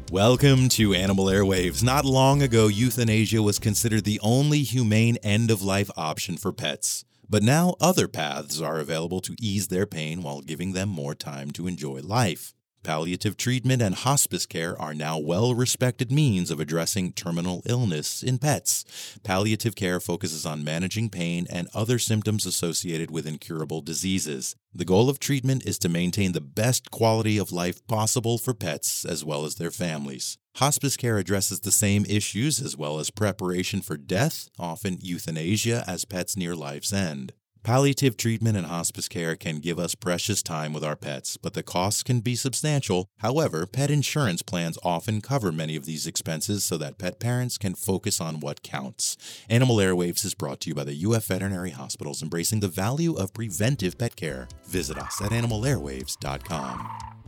Welcome to Animal Airwaves. Not long ago, euthanasia was considered the only humane end-of-life option for pets. But now other paths are available to ease their pain while giving them more time to enjoy life. Palliative treatment and hospice care are now well-respected means of addressing terminal illness in pets. Palliative care focuses on managing pain and other symptoms associated with incurable diseases. The goal of treatment is to maintain the best quality of life possible for pets as well as their families. Hospice care addresses the same issues as well as preparation for death, often euthanasia, as pets near life's end. Palliative treatment and hospice care can give us precious time with our pets, but the costs can be substantial. However, pet insurance plans often cover many of these expenses so that pet parents can focus on what counts. Animal Airwaves is brought to you by the UF Veterinary Hospitals, embracing the value of preventive pet care. Visit us at animalairwaves.com.